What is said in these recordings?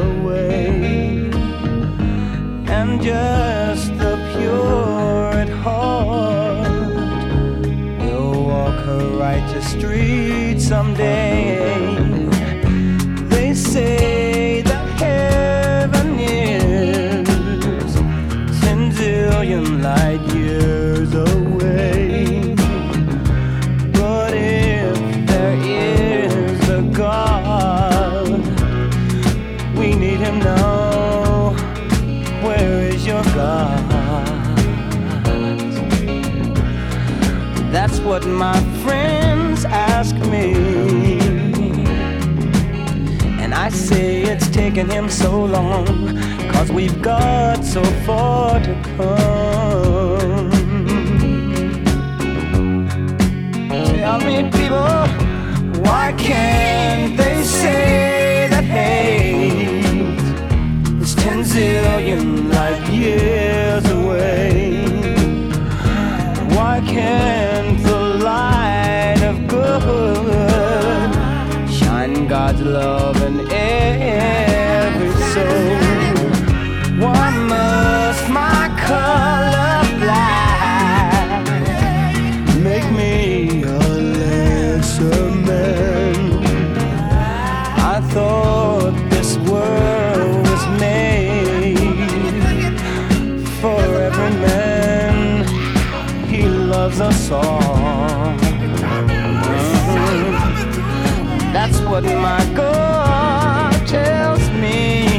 away, and just the pure at heart will walk her righteous street someday. They say that heaven is 10 zillion light years away, but if there is a God, we need him now. Where is your God? That's what my friends ask me, and I say it's taken him so long, 'cause we've got so far to come. Tell me, people, why can't they say that hate is 10 zillion light years away? Why can't the light of good shine God's love in every soul? Why must my color black make me a lesser man? I thought this world was made for every man. He loves us all. That's what my God tells me,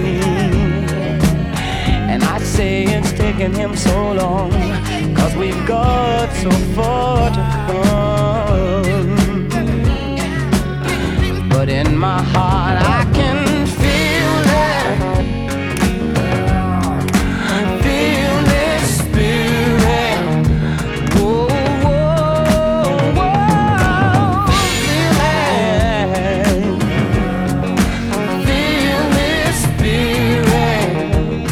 and I say it's taken him so long, 'cause we've got so far to come. But in my heart I can feel it, feel this spirit. Whoa, whoa, whoa, feel it, feel this spirit.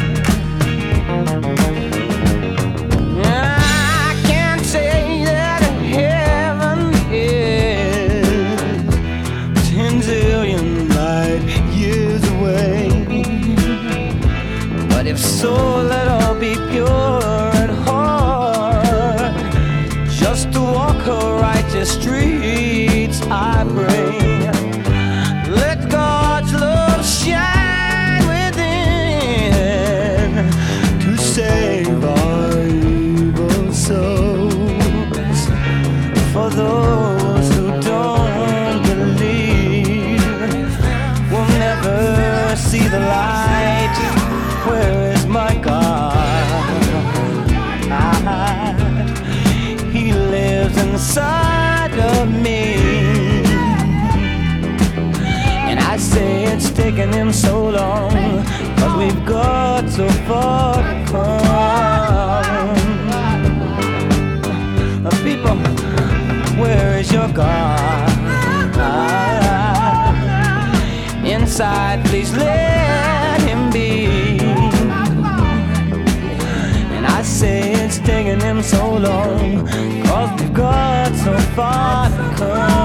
I can't say that heaven is 10 zillion light years away, but if so, let all be pure at heart, just to walk her righteous streets, I pray. Let God's love shine within to save our evil souls. For those who don't believe will never see the light. Where is my God? He lives inside of me, and I say it's taken him so long, 'cause we've got so far to come. People, where is your God? Inside, please let him be. And I say it's taken him so long, 'cause we've got so far to come.